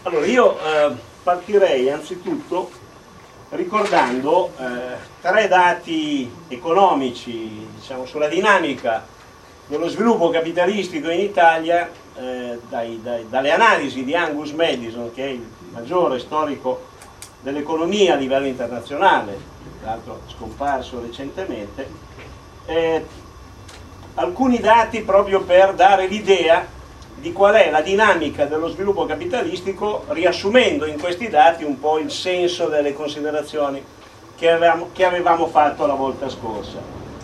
Allora io partirei anzitutto ricordando tre dati economici, diciamo, sulla dinamica dello sviluppo capitalistico in Italia dalle analisi di Angus Madison, che è il maggiore storico dell'economia a livello internazionale, tra l'altro scomparso recentemente. Alcuni dati proprio per dare l'idea di qual è la dinamica dello sviluppo capitalistico, riassumendo in questi dati un po' il senso delle considerazioni che avevamo fatto la volta scorsa.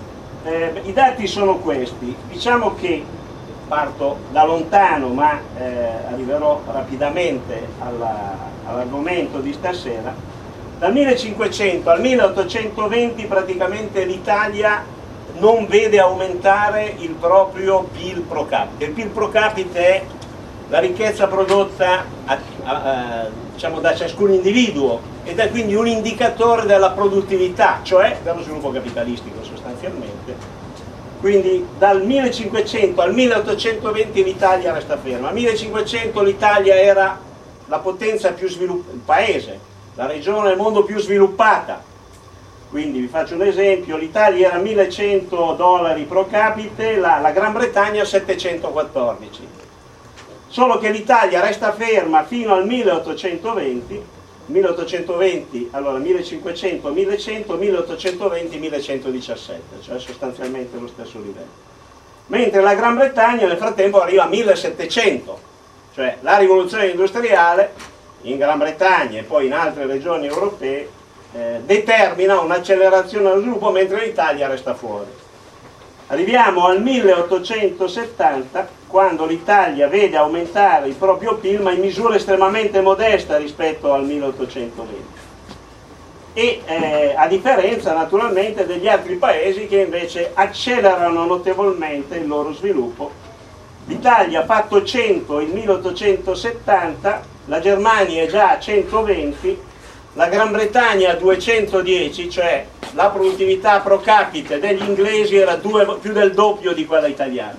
I dati sono questi. Diciamo che parto da lontano, ma arriverò rapidamente all'argomento di stasera. Dal 1500 al 1820 praticamente l'Italia non vede aumentare il proprio PIL pro capite. Il PIL pro capite è la ricchezza prodotta diciamo, da ciascun individuo ed è quindi un indicatore della produttività, cioè dello sviluppo capitalistico sostanzialmente. Quindi dal 1500 al 1820 l'Italia resta ferma. Al 1500 l'Italia era la potenza più sviluppata, il paese, la regione del mondo più sviluppata. Quindi vi faccio un esempio: l'Italia era $1100 pro capite, la Gran Bretagna 714. Solo che l'Italia resta ferma fino al 1820, allora 1500, 1100, 1820, 1117, cioè sostanzialmente lo stesso livello. Mentre la Gran Bretagna nel frattempo arriva a 1700, cioè la rivoluzione industriale in Gran Bretagna e poi in altre regioni europee determina un'accelerazione dello sviluppo, mentre l'Italia resta fuori. Arriviamo al 1870, quando l'Italia vede aumentare il proprio PIL, ma in misura estremamente modesta rispetto al 1820, e a differenza naturalmente degli altri paesi che invece accelerano notevolmente il loro sviluppo. L'Italia ha fatto 100 il 1870, la Germania è già a 120, la Gran Bretagna a 210, cioè la produttività pro capite degli inglesi era più del doppio di quella italiana.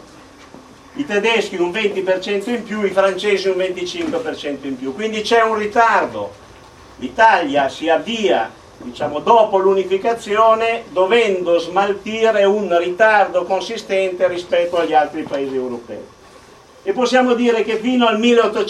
I tedeschi un 20% in più, i francesi un 25% in più, quindi c'è un ritardo. L'Italia si avvia, diciamo, dopo l'unificazione, dovendo smaltire un ritardo consistente rispetto agli altri paesi europei. E possiamo dire che fino al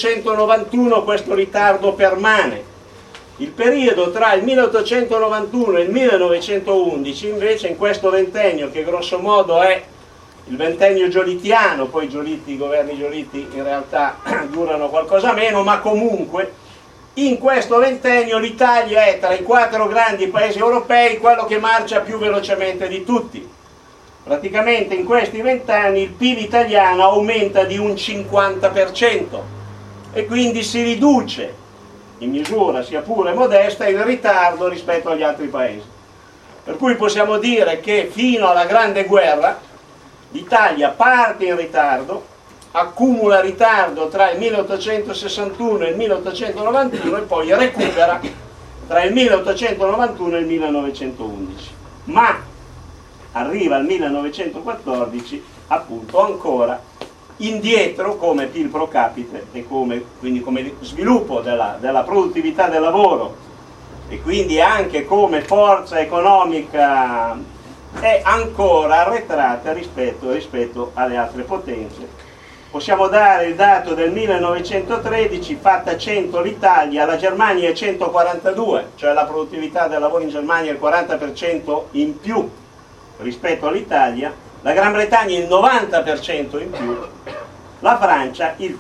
1891 questo ritardo permane. Il periodo tra il 1891 e il 1911 invece, in questo ventennio, che grosso modo è il ventennio giolittiano, poi i governi giolitti in realtà durano qualcosa meno, ma comunque in questo ventennio l'Italia è tra i 4 grandi paesi europei quello che marcia più velocemente di tutti. Praticamente in questi 20 anni il PIL italiano aumenta di un 50% e quindi si riduce in misura sia pure modesta il ritardo rispetto agli altri paesi. Per cui possiamo dire che fino alla Grande Guerra l'Italia parte in ritardo, accumula ritardo tra il 1861 e il 1891 e poi recupera tra il 1891 e il 1911. Ma arriva al 1914 appunto ancora indietro come PIL pro capite e quindi come sviluppo della produttività del lavoro, e quindi anche come forza economica è ancora arretrata rispetto alle altre potenze. Possiamo dare il dato del 1913, fatta 100 l'Italia, la Germania è 142, cioè la produttività del lavoro in Germania è il 40% in più rispetto all'Italia, la Gran Bretagna il 90% in più, la Francia il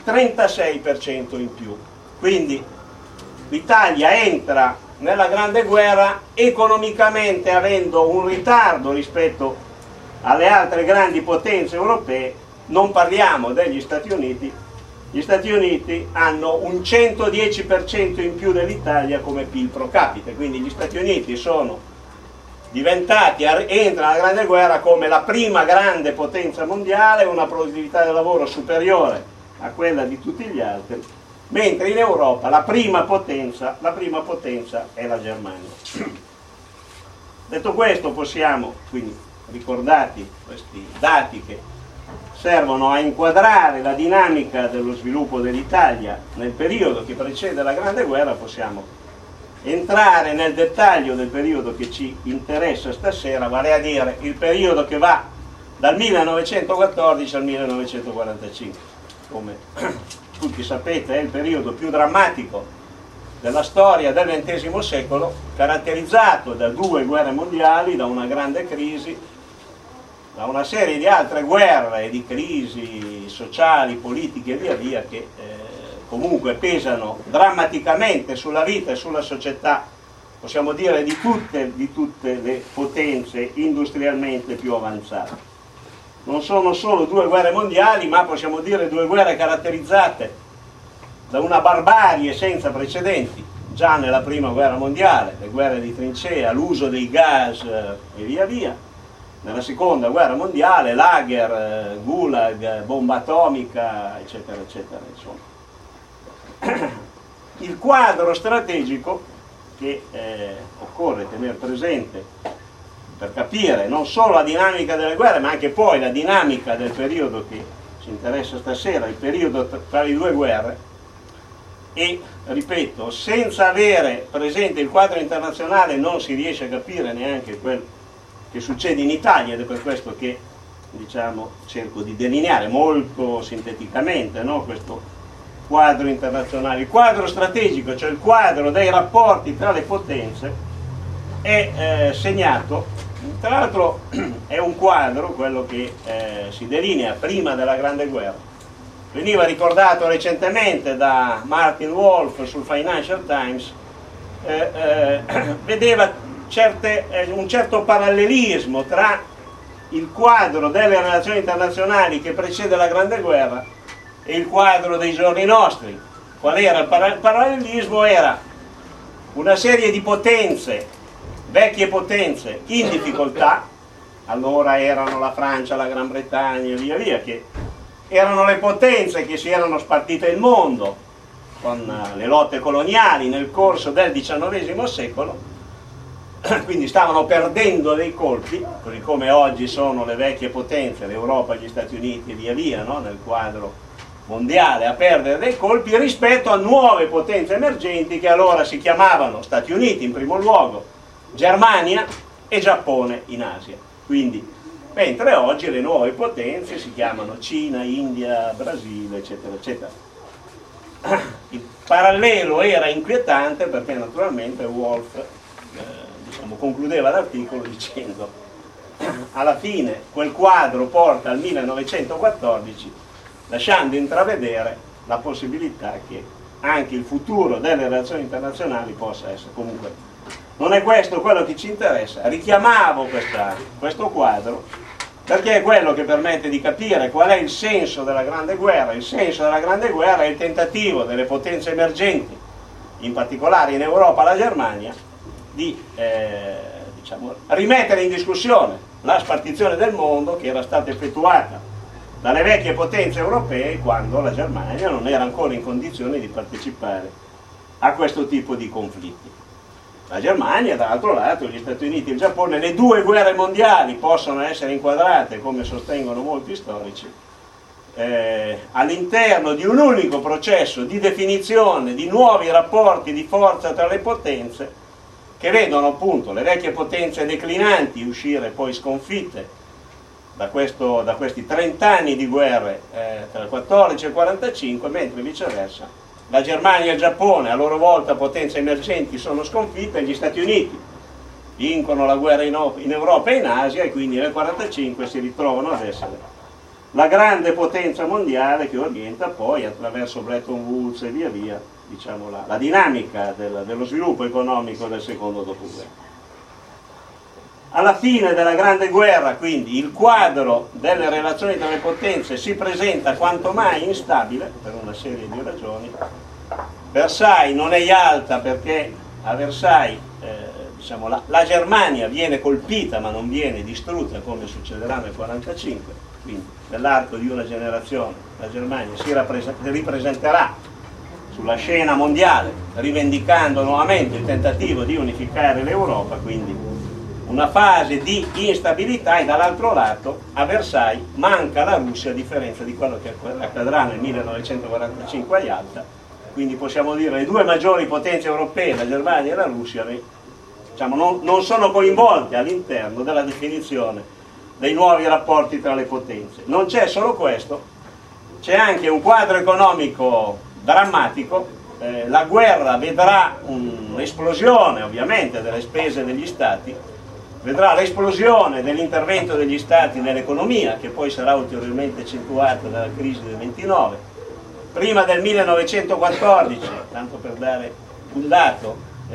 36% in più. Quindi l'Italia entra nella Grande Guerra economicamente avendo un ritardo rispetto alle altre grandi potenze europee. Non parliamo degli Stati Uniti. Gli Stati Uniti hanno un 110% in più dell'Italia come PIL pro capite, quindi gli Stati Uniti sono diventati, entrano nella Grande Guerra come la prima grande potenza mondiale, una produttività del lavoro superiore a quella di tutti gli altri, mentre in Europa la prima potenza è la Germania. Detto questo, possiamo, quindi ricordati questi dati che servono a inquadrare la dinamica dello sviluppo dell'Italia nel periodo che precede la Grande Guerra. Possiamo entrare nel dettaglio del periodo che ci interessa stasera, vale a dire il periodo che va dal 1914 al 1945. Come tutti sapete, è il periodo più drammatico della storia del XX secolo, caratterizzato da 2 guerre mondiali, da una grande crisi, da una serie di altre guerre e di crisi sociali, politiche e via via che comunque pesano drammaticamente sulla vita e sulla società, possiamo dire, di tutte le potenze industrialmente più avanzate. Non sono solo 2 guerre mondiali, ma possiamo dire 2 guerre caratterizzate da una barbarie senza precedenti, già nella prima guerra mondiale, le guerre di trincea, l'uso dei gas e via via. Nella seconda guerra mondiale, lager, gulag, bomba atomica, eccetera, eccetera, insomma. Il quadro strategico che occorre tenere presente per capire non solo la dinamica delle guerre, ma anche poi la dinamica del periodo che ci interessa stasera, il periodo tra le 2 guerre. E ripeto, senza avere presente il quadro internazionale non si riesce a capire neanche quel che succede in Italia, ed è per questo che, diciamo, cerco di delineare molto sinteticamente, no, questo quadro internazionale. Il quadro strategico, cioè il quadro dei rapporti tra le potenze, è segnato, tra l'altro è un quadro, quello che si delinea prima della Grande Guerra. Veniva ricordato recentemente da Martin Wolf sul Financial Times, vedeva un certo parallelismo tra il quadro delle relazioni internazionali che precede la Grande Guerra e il quadro dei giorni nostri. Qual era il parallelismo? Era una serie di potenze, vecchie potenze, in difficoltà. Allora erano la Francia, la Gran Bretagna e via via, che erano le potenze che si erano spartite il mondo con le lotte coloniali nel corso del XIX secolo, quindi stavano perdendo dei colpi, così come oggi sono le vecchie potenze, l'Europa, gli Stati Uniti e via via, no? Nel quadro mondiale a perdere dei colpi rispetto a nuove potenze emergenti che allora si chiamavano Stati Uniti in primo luogo, Germania e Giappone in Asia. Quindi, mentre oggi le nuove potenze si chiamano Cina, India, Brasile, eccetera, eccetera. Il parallelo era inquietante perché naturalmente Wolf concludeva l'articolo dicendo: alla fine quel quadro porta al 1914, lasciando intravedere la possibilità che anche il futuro delle relazioni internazionali possa essere. Comunque non è questo quello che ci interessa. Richiamavo questo quadro perché è quello che permette di capire qual è il senso della Grande Guerra. Il senso della Grande Guerra è il tentativo delle potenze emergenti, in particolare in Europa la Germania, di rimettere in discussione la spartizione del mondo che era stata effettuata dalle vecchie potenze europee quando la Germania non era ancora in condizione di partecipare a questo tipo di conflitti. La Germania, dall'altro lato, gli Stati Uniti e il Giappone, le 2 guerre mondiali possono essere inquadrate, come sostengono molti storici, all'interno di un unico processo di definizione di nuovi rapporti di forza tra le potenze, che vedono appunto le vecchie potenze declinanti uscire poi sconfitte da questi 30 anni di guerre tra il 14 e il 45, mentre viceversa la Germania e il Giappone, a loro volta potenze emergenti, sono sconfitte e gli Stati Uniti vincono la guerra in Europa e in Asia, e quindi nel 45 si ritrovano ad essere la grande potenza mondiale che orienta poi attraverso Bretton Woods e via via, diciamo, la dinamica dello sviluppo economico del secondo dopoguerra. Alla fine della Grande Guerra, quindi, il quadro delle relazioni tra le potenze si presenta quanto mai instabile per una serie di ragioni. Versailles non è Yalta perché a Versailles la Germania viene colpita ma non viene distrutta come succederà nel 1945, quindi nell'arco di una generazione la Germania si ripresenterà sulla scena mondiale rivendicando nuovamente il tentativo di unificare l'Europa, quindi una fase di instabilità, e dall'altro lato a Versailles manca la Russia, a differenza di quello che accadrà nel 1945 a Yalta. Quindi possiamo dire le due maggiori potenze europee, la Germania e la Russia, diciamo, non sono coinvolte all'interno della definizione dei nuovi rapporti tra le potenze. Non c'è solo questo, c'è anche un quadro economico drammatico. La guerra vedrà un'esplosione ovviamente delle spese degli stati, vedrà l'esplosione dell'intervento degli stati nell'economia, che poi sarà ulteriormente accentuata dalla crisi del 29. Prima del 1914, tanto per dare un dato,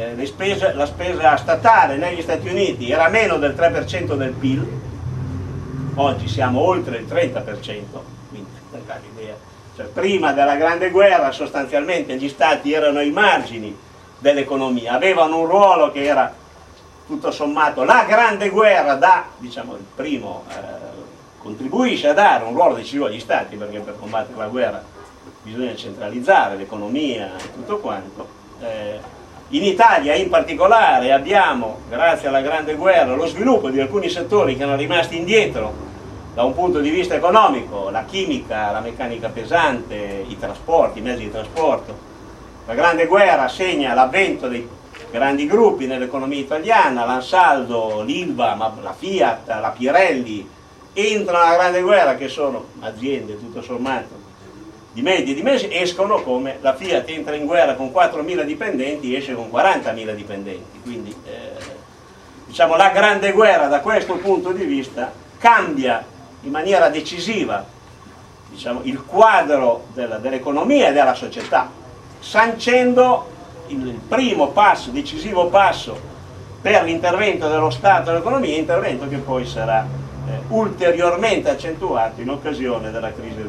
la spesa statale negli Stati Uniti era meno del 3% del PIL, oggi siamo oltre il 30%, quindi per dare l'idea. Cioè, prima della Grande Guerra sostanzialmente gli stati erano ai margini dell'economia, avevano un ruolo che era tutto sommato, la Grande Guerra diciamo, il primo contribuisce a dare un ruolo decisivo agli stati, perché per combattere la guerra bisogna centralizzare l'economia e tutto quanto. In Italia in particolare abbiamo, grazie alla Grande Guerra, lo sviluppo di alcuni settori che erano rimasti indietro da un punto di vista economico, la chimica, la meccanica pesante, i trasporti, i mezzi di trasporto. La Grande Guerra segna l'avvento dei grandi gruppi nell'economia italiana, l'Ansaldo, l'Ilva, la Fiat, la Pirelli, entrano nella Grande Guerra, che sono aziende tutto sommato di medie dimensioni, escono come la Fiat entra in guerra con 4.000 dipendenti, esce con 40.000 dipendenti. Quindi diciamo, la Grande Guerra da questo punto di vista cambia in maniera decisiva, diciamo, il quadro dell'economia e della società, sancendo il primo passo, decisivo passo per l'intervento dello Stato nell'economia, intervento che poi sarà ulteriormente accentuato in occasione della crisi del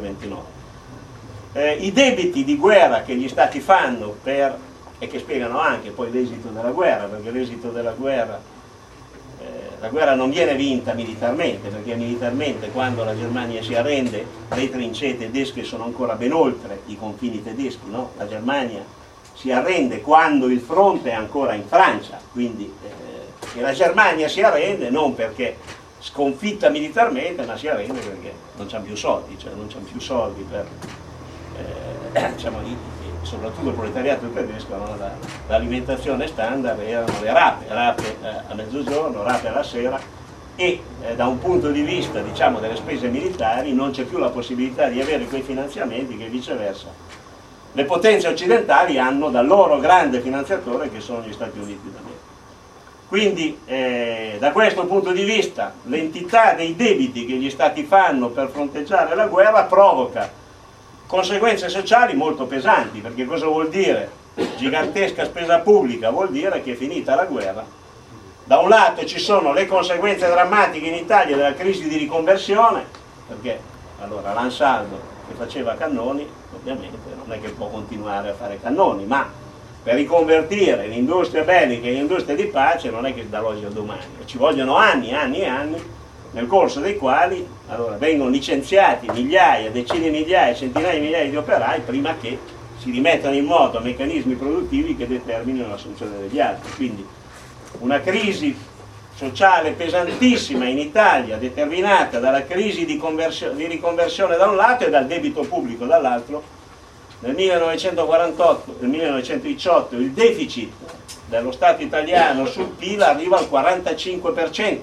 29. I debiti di guerra che gli Stati fanno e che spiegano anche poi l'esito della guerra, perché l'esito della guerra, la guerra non viene vinta militarmente, perché militarmente quando la Germania si arrende le trincee tedesche sono ancora ben oltre i confini tedeschi, no? La Germania si arrende quando il fronte è ancora in Francia, quindi e la Germania si arrende non perché sconfitta militarmente, ma si arrende perché non c'ha più soldi, cioè non c'ha più soldi per diciamo, soprattutto il proletariato tedesco, no? L'alimentazione standard erano le rape a mezzogiorno, rape alla sera, e da un punto di vista, diciamo, delle spese militari non c'è più la possibilità di avere quei finanziamenti che viceversa le potenze occidentali hanno dal loro grande finanziatore, che sono gli Stati Uniti d'America. Quindi da questo punto di vista l'entità dei debiti che gli stati fanno per fronteggiare la guerra provoca conseguenze sociali molto pesanti, perché cosa vuol dire? Gigantesca spesa pubblica vuol dire che è finita la guerra. Da un lato ci sono le conseguenze drammatiche in Italia della crisi di riconversione, perché allora l'Ansaldo che faceva cannoni ovviamente non è che può continuare a fare cannoni, ma per riconvertire l'industria bellica in industria di pace non è che dall'oggi al domani, ci vogliono anni e anni e anni, nel corso dei quali allora, vengono licenziati migliaia, decine di migliaia, centinaia di migliaia di operai prima che si rimettano in moto meccanismi produttivi che determinino l'assunzione degli altri. Quindi una crisi sociale pesantissima in Italia, determinata dalla crisi di riconversione da un lato e dal debito pubblico dall'altro. Nel 1948 e 1918 il deficit dello Stato italiano sul PIL arriva al 45%.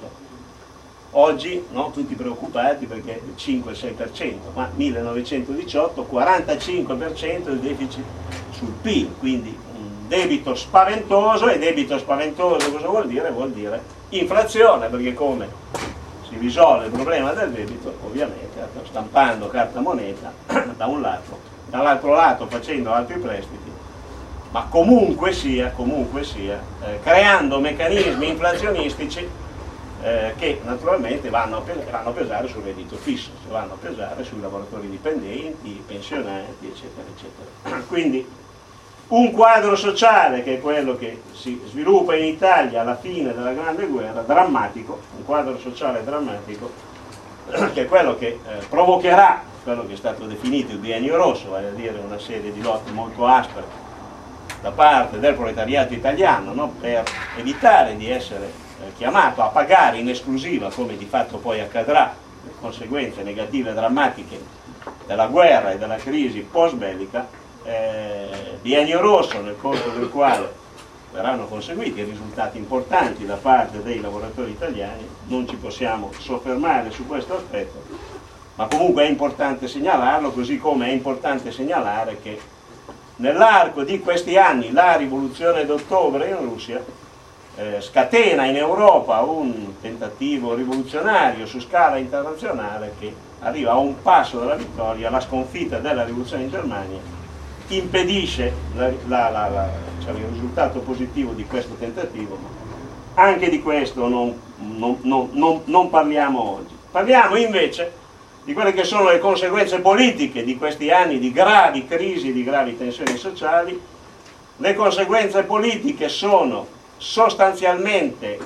Oggi, no, tutti preoccupati perché il 5-6%, ma 1918 45% il deficit sul PIL, quindi un debito spaventoso. E debito spaventoso cosa vuol dire? Vuol dire inflazione, perché come si risolve il problema del debito? Ovviamente stampando carta moneta da un lato, dall'altro lato facendo altri prestiti, ma comunque sia creando meccanismi inflazionistici che naturalmente vanno a pesare sul reddito fisso, vanno a pesare sui lavoratori dipendenti, i pensionati, eccetera, eccetera. Quindi un quadro sociale, che è quello che si sviluppa in Italia alla fine della Grande Guerra, drammatico, un quadro sociale drammatico, che è quello che provocherà quello che è stato definito il biennio rosso, vale a dire una serie di lotte molto aspre da parte del proletariato italiano, no? Per evitare di essere chiamato a pagare in esclusiva, come di fatto poi accadrà, le conseguenze negative e drammatiche della guerra e della crisi post-bellica, biennio rosso nel corso del quale verranno conseguiti risultati importanti da parte dei lavoratori italiani. Non ci possiamo soffermare su questo aspetto, ma comunque è importante segnalarlo, così come è importante segnalare che nell'arco di questi anni la rivoluzione d'ottobre in Russia scatena in Europa un tentativo rivoluzionario su scala internazionale che arriva a un passo dalla vittoria, la sconfitta della rivoluzione in Germania, impedisce il risultato positivo di questo tentativo. Anche di questo non parliamo oggi. Parliamo invece di quelle che sono le conseguenze politiche di questi anni di gravi crisi, di gravi tensioni sociali. Le conseguenze politiche sono sostanzialmente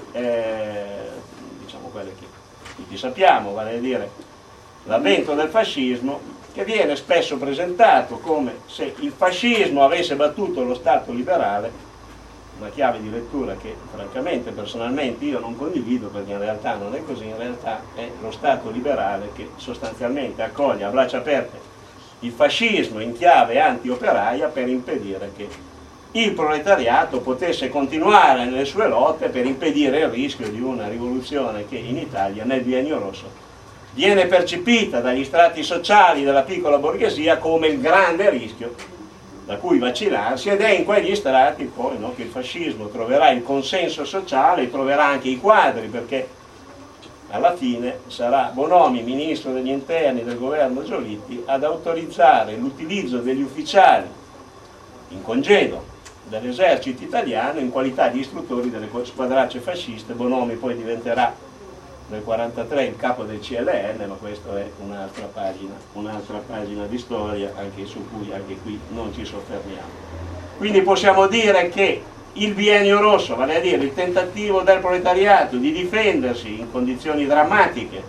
diciamo quelle che tutti sappiamo, vale a dire l'avvento del fascismo, che viene spesso presentato come se il fascismo avesse battuto lo Stato liberale, una chiave di lettura che francamente personalmente io non condivido, perché in realtà non è così. In realtà è lo Stato liberale che sostanzialmente accoglie a braccia aperte il fascismo in chiave anti-operaia per impedire che il proletariato potesse continuare nelle sue lotte, per impedire il rischio di una rivoluzione che in Italia nel biennio rosso viene percepita dagli strati sociali della piccola borghesia come il grande rischio da cui vaccinarsi, ed è in quegli strati poi che il fascismo troverà il consenso sociale, troverà anche i quadri, perché alla fine sarà Bonomi, ministro degli interni del governo Giolitti, ad autorizzare l'utilizzo degli ufficiali in congedo dell'esercito italiano in qualità di istruttori delle squadracce fasciste. Bonomi poi diventerà nel 1943 il capo del CLN, ma questa è un'altra pagina di storia, anche su cui anche qui non ci soffermiamo. Quindi possiamo dire che il biennio rosso, vale a dire il tentativo del proletariato di difendersi in condizioni drammatiche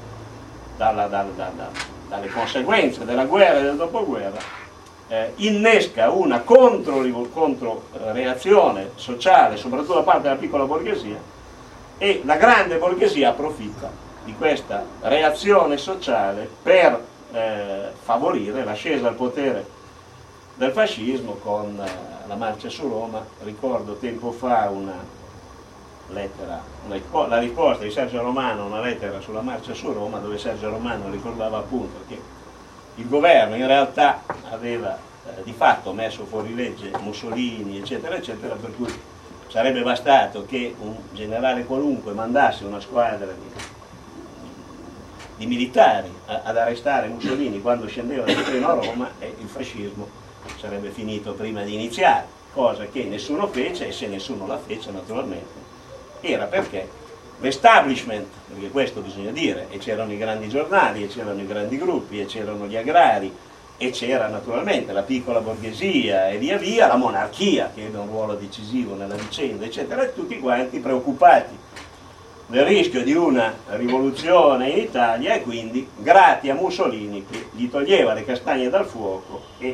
dalle conseguenze della guerra e del dopoguerra, innesca una controreazione sociale, soprattutto da parte della piccola borghesia, e la grande borghesia approfitta di questa reazione sociale per favorire l'ascesa al potere del fascismo con la marcia su Roma. Ricordo tempo fa una lettera, la risposta di Sergio Romano a una lettera sulla marcia su Roma, dove Sergio Romano ricordava appunto che il governo in realtà aveva di fatto messo fuori legge Mussolini, eccetera, eccetera, per cui sarebbe bastato che un generale qualunque mandasse una squadra di militari ad arrestare Mussolini quando scendeva dal treno a Roma, e il fascismo sarebbe finito prima di iniziare, cosa che nessuno fece, e se nessuno la fece naturalmente era perché l'establishment, perché questo bisogna dire, e c'erano i grandi giornali, e c'erano i grandi gruppi, e c'erano gli agrari, e c'era naturalmente la piccola borghesia e via via, la monarchia che ebbe un ruolo decisivo nella vicenda, eccetera, e tutti quanti preoccupati del rischio di una rivoluzione in Italia, e quindi grati a Mussolini che gli toglieva le castagne dal fuoco, e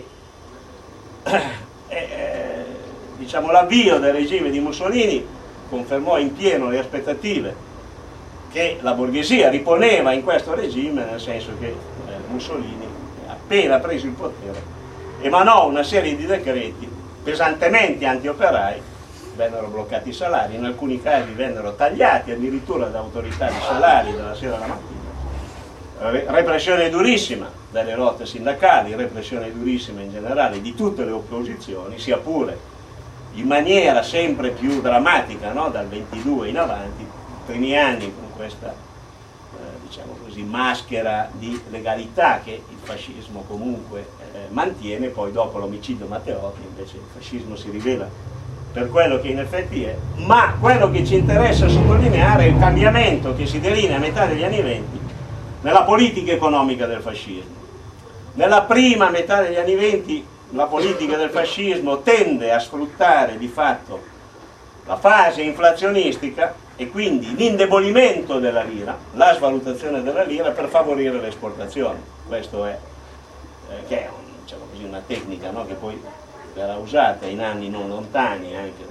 diciamo l'avvio del regime di Mussolini confermò in pieno le aspettative che la borghesia riponeva in questo regime, nel senso che Mussolini, appena preso il potere, emanò una serie di decreti pesantemente antioperai. Vennero bloccati i salari, in alcuni casi vennero tagliati addirittura da autorità di salari dalla sera alla mattina, repressione durissima delle lotte sindacali, repressione durissima in generale di tutte le opposizioni, sia pure in maniera sempre più drammatica, no? Dal 22 in avanti, primi anni con questa diciamo così maschera di legalità che il fascismo comunque mantiene. Poi dopo l'omicidio Matteotti invece il fascismo si rivela per quello che in effetti è. Ma quello che ci interessa sottolineare è il cambiamento che si delinea a metà degli anni '20 nella politica economica del fascismo. Nella prima metà degli anni '20 la politica del fascismo tende a sfruttare di fatto la fase inflazionistica e quindi l'indebolimento della lira, la svalutazione della lira, per favorire le esportazioni. Questo è che è diciamo così, una tecnica, no? Che poi verrà usata in anni non lontani anche dai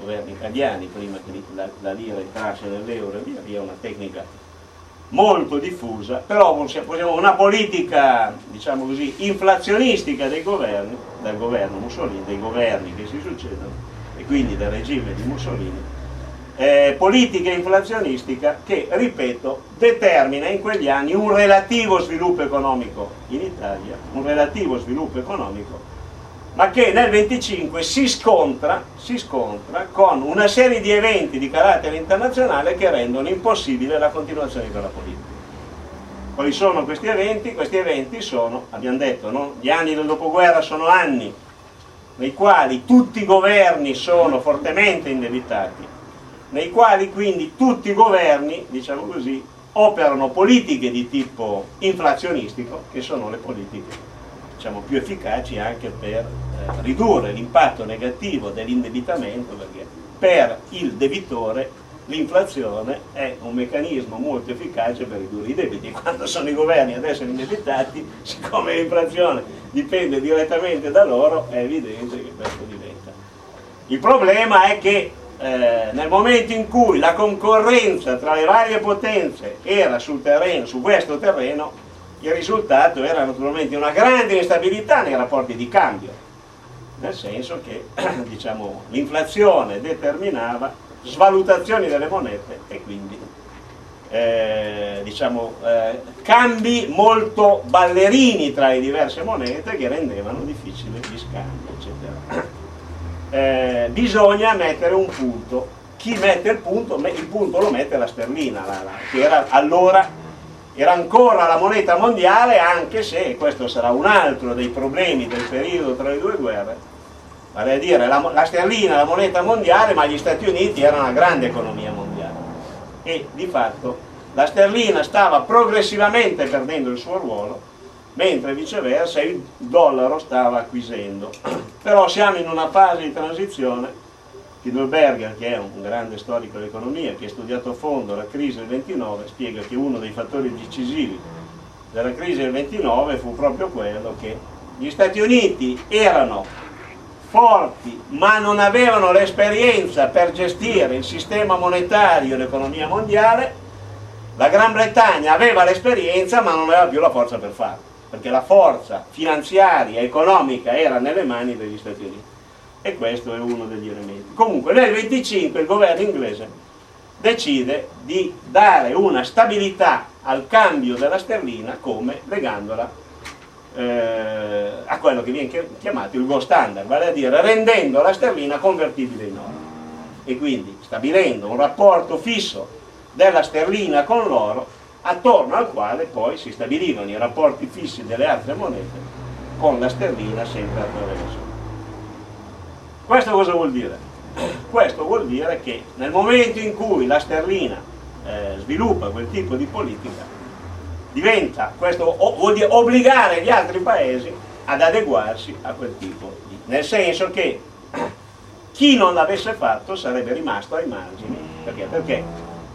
governi italiani prima che la lira entrasse nell'euro, e via, una tecnica molto diffusa, però possiamo una politica, diciamo così, inflazionistica dei governi, dal governo Mussolini, dei governi che si succedono, e quindi del regime di Mussolini, politica inflazionistica che, ripeto, determina in quegli anni un relativo sviluppo economico in Italia, un relativo sviluppo economico, ma che nel 25 si scontra con una serie di eventi di carattere internazionale che rendono impossibile la continuazione di quella politica. Quali sono questi eventi? Questi eventi sono, abbiamo detto, no? Gli anni del dopoguerra sono anni nei quali tutti i governi sono fortemente indebitati, nei quali quindi tutti i governi, diciamo così, operano politiche di tipo inflazionistico, che sono le politiche, diciamo, più efficaci anche per ridurre l'impatto negativo dell'indebitamento, perché per il debitore l'inflazione è un meccanismo molto efficace per ridurre i debiti. Quando sono i governi ad essere indebitati, siccome l'inflazione dipende direttamente da loro, è evidente che questo diventa. Il problema è che nel momento in cui la concorrenza tra le varie potenze era sul terreno, su questo terreno, il risultato era naturalmente una grande instabilità nei rapporti di cambio, nel senso che diciamo, l'inflazione determinava svalutazioni delle monete e quindi cambi molto ballerini tra le diverse monete che rendevano difficile gli scambi, eccetera. Bisogna mettere un punto. Chi mette il punto lo mette la sterlina, che era allora era ancora la moneta mondiale, anche se questo sarà un altro dei problemi del periodo tra le due guerre, vale a dire la sterlina, la moneta mondiale, ma gli Stati Uniti erano una grande economia mondiale e di fatto la sterlina stava progressivamente perdendo il suo ruolo, mentre viceversa il dollaro stava acquisendo. Però siamo in una fase di transizione. Kiedelberger, che è un grande storico dell'economia, che ha studiato a fondo la crisi del 29, spiega che uno dei fattori decisivi della crisi del 29 fu proprio quello che gli Stati Uniti erano forti ma non avevano l'esperienza per gestire il sistema monetario e l'economia mondiale. La Gran Bretagna aveva l'esperienza ma non aveva più la forza per farlo, perché la forza finanziaria e economica era nelle mani degli Stati Uniti. E questo è uno degli elementi. Comunque nel 25 il governo inglese decide di dare una stabilità al cambio della sterlina, come legandola a quello che viene chiamato il gold standard, vale a dire rendendo la sterlina convertibile in oro, e quindi stabilendo un rapporto fisso della sterlina con l'oro, attorno al quale poi si stabilivano i rapporti fissi delle altre monete con la sterlina sempre attraverso. Questo cosa vuol dire? Questo vuol dire che nel momento in cui la sterlina sviluppa quel tipo di politica, questo vuol dire obbligare gli altri paesi ad adeguarsi a quel tipo di, nel senso che chi non l'avesse fatto sarebbe rimasto ai margini. Perché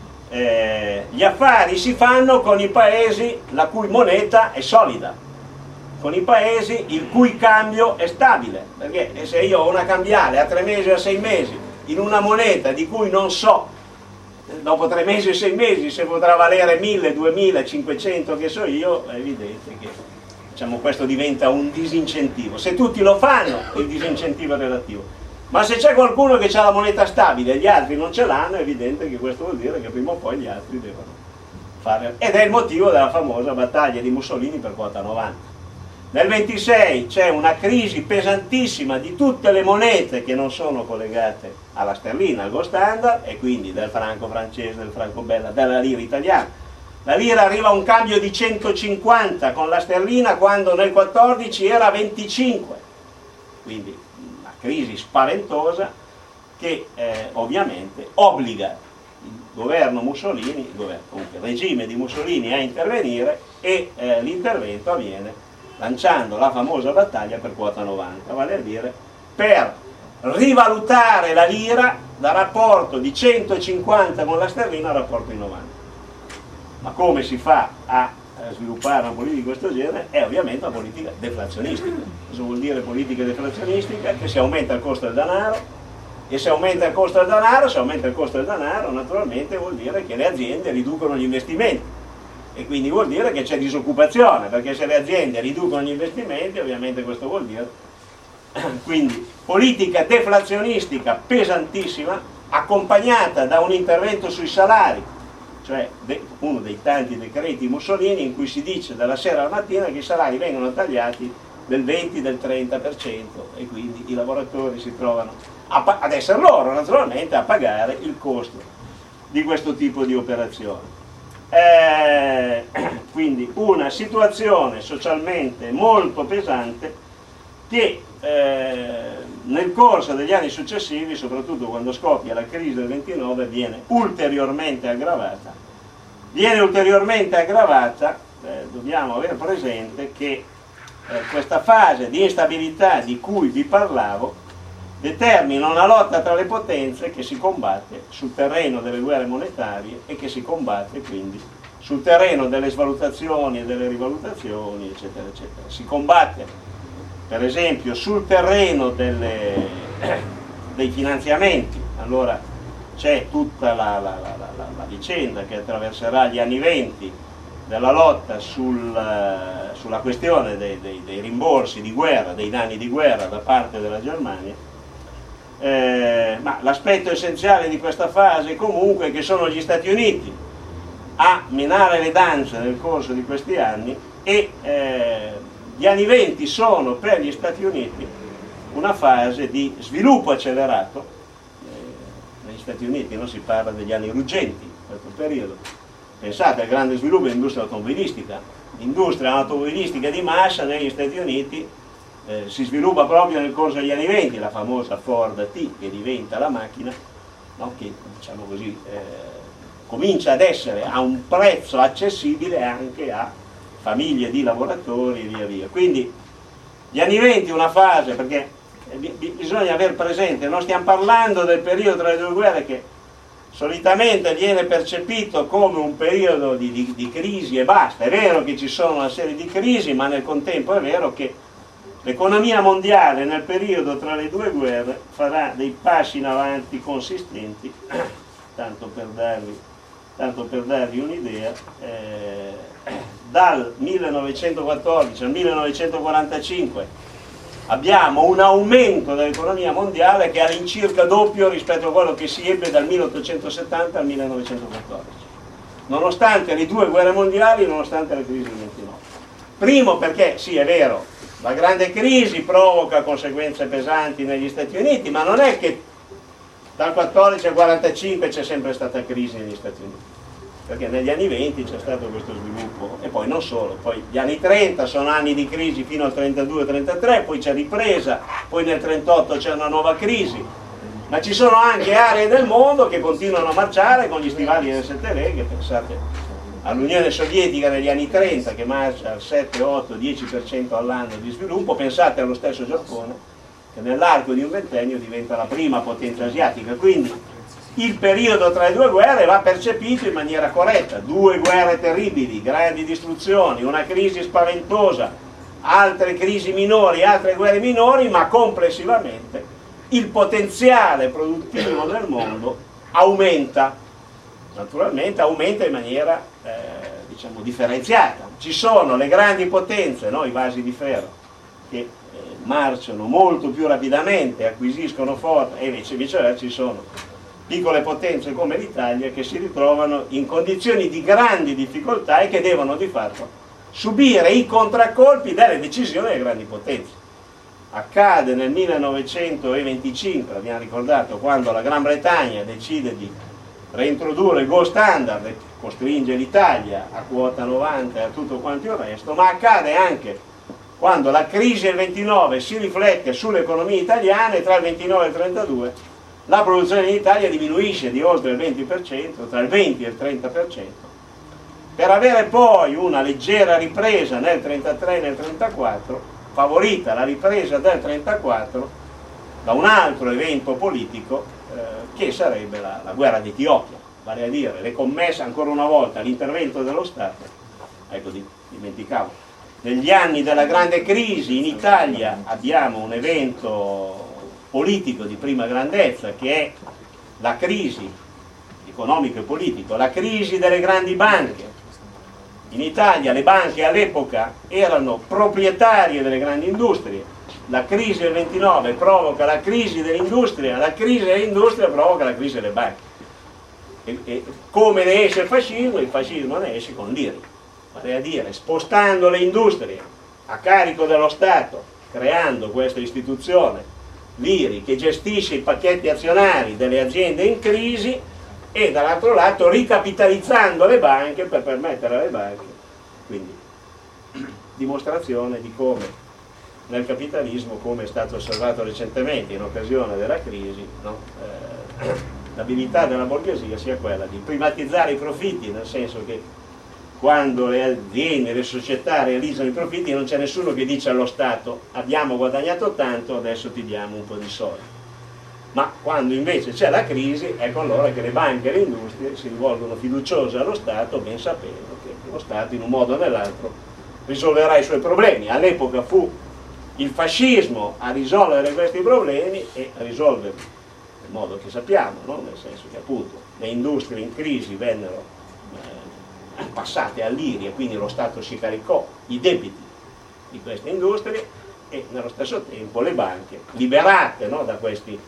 gli affari si fanno con i paesi la cui moneta è solida, con i paesi il cui cambio è stabile, perché se io ho una cambiale a 3 mesi o a 6 mesi in una moneta di cui non so dopo 3 mesi o 6 mesi se potrà valere 1000, 2000, 500 che so io, è evidente che diciamo, questo diventa un disincentivo. Se tutti lo fanno il disincentivo è relativo, ma se c'è qualcuno che ha la moneta stabile e gli altri non ce l'hanno, è evidente che questo vuol dire che prima o poi gli altri devono fare, ed è il motivo della famosa battaglia di Mussolini per quota 90. Nel 26 c'è una crisi pesantissima di tutte le monete che non sono collegate alla sterlina, al gold standard, e quindi del franco francese, del franco belga, della lira italiana. La lira arriva a un cambio di 150 con la sterlina, quando nel 14 era 25. Quindi una crisi spaventosa che ovviamente obbliga il governo Mussolini, comunque il regime di Mussolini, a intervenire, e l'intervento avviene lanciando la famosa battaglia per quota 90, vale a dire per rivalutare la lira da rapporto di 150 con la sterlina a rapporto di 90. Ma come si fa a sviluppare una politica di questo genere? È ovviamente una politica deflazionistica. Cosa vuol dire politica deflazionistica? Che si aumenta il costo del denaro, E se aumenta il costo del denaro, naturalmente vuol dire che le aziende riducono gli investimenti e quindi vuol dire che c'è disoccupazione, perché se le aziende riducono gli investimenti ovviamente questo vuol dire quindi politica deflazionistica pesantissima accompagnata da un intervento sui salari, cioè uno dei tanti decreti Mussolini in cui si dice dalla sera alla mattina che i salari vengono tagliati del 20, del 30% e quindi i lavoratori si trovano ad essere loro naturalmente a pagare il costo di questo tipo di operazioni. Quindi una situazione socialmente molto pesante che nel corso degli anni successivi, soprattutto quando scoppia la crisi del 29, viene ulteriormente aggravata. Dobbiamo avere presente che questa fase di instabilità di cui vi parlavo determina una lotta tra le potenze che si combatte sul terreno delle guerre monetarie e che si combatte quindi sul terreno delle svalutazioni e delle rivalutazioni, eccetera, eccetera. Si combatte, per esempio, sul terreno dei finanziamenti. Allora c'è tutta la vicenda che attraverserà gli anni 20 della lotta sulla questione dei rimborsi di guerra, dei danni di guerra da parte della Germania. Ma l'aspetto essenziale di questa fase comunque è che sono gli Stati Uniti a menare le danze nel corso di questi anni e gli anni 20 sono per gli Stati Uniti una fase di sviluppo accelerato. Negli Stati Uniti non si parla degli anni ruggenti in questo periodo. Pensate al grande sviluppo dell'industria automobilistica. L'industria automobilistica di massa negli Stati Uniti si sviluppa proprio nel corso degli anni 20, la famosa Ford T che diventa la macchina, no? Che diciamo così comincia ad essere a un prezzo accessibile anche a famiglie di lavoratori e via via. Quindi gli anni 20 una fase, perché bisogna aver presente, non stiamo parlando del periodo tra le due guerre che solitamente viene percepito come un periodo di crisi e basta. È vero che ci sono una serie di crisi, ma nel contempo è vero che l'economia mondiale nel periodo tra le due guerre farà dei passi in avanti consistenti, tanto per darvi un'idea, dal 1914 al 1945 abbiamo un aumento dell'economia mondiale che è all'incirca doppio rispetto a quello che si ebbe dal 1870 al 1914, nonostante le due guerre mondiali, nonostante la crisi del 29. Primo perché, sì è vero, la grande crisi provoca conseguenze pesanti negli Stati Uniti, ma non è che dal 14 al 45 c'è sempre stata crisi negli Stati Uniti, perché negli anni 20 c'è stato questo sviluppo, e poi non solo, poi gli anni 30 sono anni di crisi fino al 32-33, poi c'è ripresa, poi nel 38 c'è una nuova crisi, ma ci sono anche aree del mondo che continuano a marciare con gli stivali delle sette leghe. Pensate all'Unione Sovietica negli anni 30 che marcia al 7, 8, 10% all'anno di sviluppo, pensate allo stesso Giappone che nell'arco di un ventennio diventa la prima potenza asiatica. Quindi il periodo tra le due guerre va percepito in maniera corretta: due guerre terribili, grandi distruzioni, una crisi spaventosa, altre crisi minori, altre guerre minori, ma complessivamente il potenziale produttivo del mondo aumenta. Naturalmente aumenta in maniera diciamo differenziata. Ci sono le grandi potenze, no? I vasi di ferro, che marciano molto più rapidamente, acquisiscono forza, e invece viceversa ci sono piccole potenze come l'Italia che si ritrovano in condizioni di grandi difficoltà e che devono di fatto subire i contraccolpi delle decisioni delle grandi potenze. Accade nel 1925, l'abbiamo ricordato, quando la Gran Bretagna decide di reintrodurre il gold standard e costringe l'Italia a quota 90 e a tutto quanto il resto, ma accade anche quando la crisi del 29 si riflette sulle economie italiane. Tra il 29 e il 32 la produzione in Italia diminuisce di oltre il 20%, tra il 20 e il 30%, per avere poi una leggera ripresa nel 33 e nel 34, favorita la ripresa del 34 da un altro evento politico che sarebbe la guerra d'Etiopia, vale a dire le commesse, ancora una volta, l'intervento dello Stato. Ecco, dimenticavo, negli anni della grande crisi in Italia abbiamo un evento politico di prima grandezza, che è la crisi economico e politico, la crisi delle grandi banche. In Italia le banche all'epoca erano proprietarie delle grandi industrie, la crisi del 29 provoca la crisi dell'industria, la crisi dell'industria provoca la crisi delle banche. E come ne esce il fascismo ne esce con l'IRI, vale a dire spostando le industrie a carico dello Stato, creando questa istituzione, l'IRI, che gestisce i pacchetti azionari delle aziende in crisi, e dall'altro lato ricapitalizzando le banche per permettere alle banche, quindi dimostrazione di come nel capitalismo, come è stato osservato recentemente in occasione della crisi, no? L'abilità della borghesia sia quella di privatizzare i profitti, nel senso che quando le aziende, le società realizzano i profitti non c'è nessuno che dice allo Stato abbiamo guadagnato tanto, adesso ti diamo un po' di soldi. Ma quando invece c'è la crisi, ecco allora che le banche e le industrie si rivolgono fiduciose allo Stato, ben sapendo che lo Stato in un modo o nell'altro risolverà i suoi problemi. All'epoca fu il fascismo a risolvere questi problemi, e a risolverli nel modo che sappiamo, no? Nel senso che appunto le industrie in crisi vennero passate all'IRI e quindi lo Stato si caricò i debiti di queste industrie, e nello stesso tempo le banche, liberate, no, da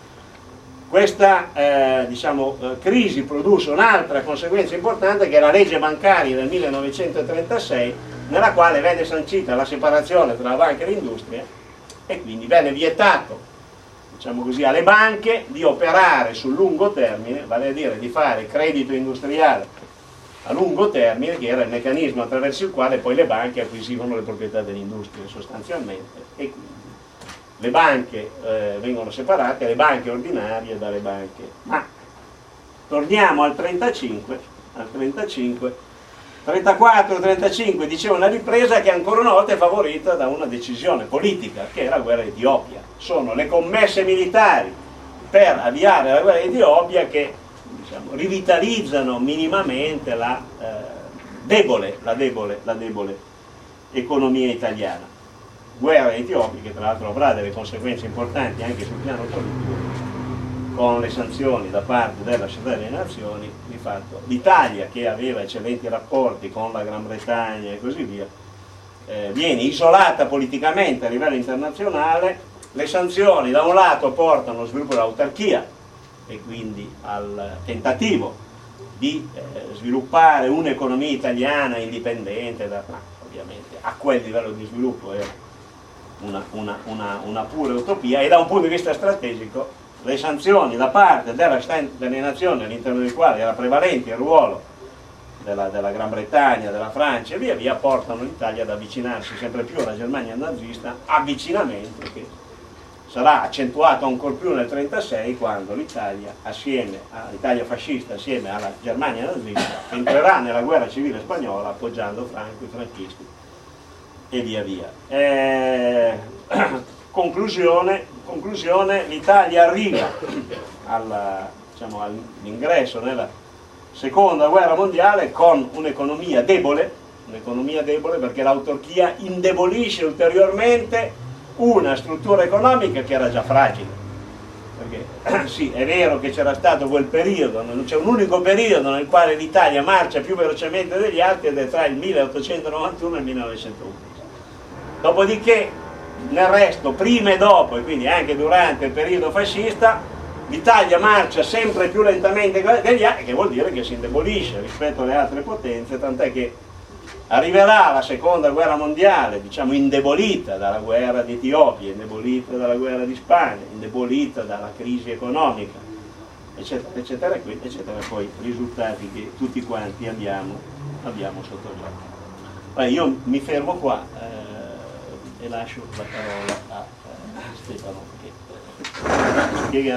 questa crisi, produsse un'altra conseguenza importante, che è la legge bancaria del 1936, nella quale venne sancita la separazione tra la banca e l'industria, e quindi venne vietato, diciamo così, alle banche di operare sul lungo termine, vale a dire di fare credito industriale a lungo termine, che era il meccanismo attraverso il quale poi le banche acquisivano le proprietà dell'industria sostanzialmente, e quindi le banche vengono separate, le banche ordinarie dalle banche. Ma torniamo al 35, 34-35, dicevo, una ripresa che ancora una volta è favorita da una decisione politica, che è la guerra d'Etiopia. Sono le commesse militari per avviare la guerra d'Etiopia che, diciamo, rivitalizzano minimamente la debole economia italiana. Guerra etiopica che tra l'altro avrà delle conseguenze importanti anche sul piano politico, con le sanzioni da parte della Società delle Nazioni. Di fatto l'Italia, che aveva eccellenti rapporti con la Gran Bretagna e così via, viene isolata politicamente a livello internazionale. Le sanzioni da un lato portano allo sviluppo dell'autarchia e quindi al tentativo di sviluppare un'economia italiana indipendente ovviamente a quel livello di sviluppo era una pura utopia, e da un punto di vista strategico le sanzioni da parte delle nazioni all'interno delle quali era prevalente il ruolo della Gran Bretagna, della Francia e via via, portano l'Italia ad avvicinarsi sempre più alla Germania nazista, avvicinamento che sarà accentuato ancor più nel 1936, quando l'Italia fascista assieme alla Germania nazista entrerà nella guerra civile spagnola appoggiando Franco, i franchisti e via via. Conclusione, l'Italia arriva all'ingresso nella seconda guerra mondiale con un'economia debole, perché l'autarchia indebolisce ulteriormente una struttura economica che era già fragile. Perché sì, è vero che c'era stato quel periodo, non c'è un unico periodo nel quale l'Italia marcia più velocemente degli altri, ed è tra il 1891 e il 1911. Dopodiché nel resto, prima e dopo, e quindi anche durante il periodo fascista, l'Italia marcia sempre più lentamente degli altri, che vuol dire che si indebolisce rispetto alle altre potenze, tant'è che arriverà la seconda guerra mondiale, diciamo, indebolita dalla guerra d'Etiopia, indebolita dalla guerra di Spagna, indebolita dalla crisi economica, eccetera, eccetera, eccetera, poi risultati che tutti quanti abbiamo sotto gli occhi. Io mi fermo qua e lascio la parola a Stefano che spiega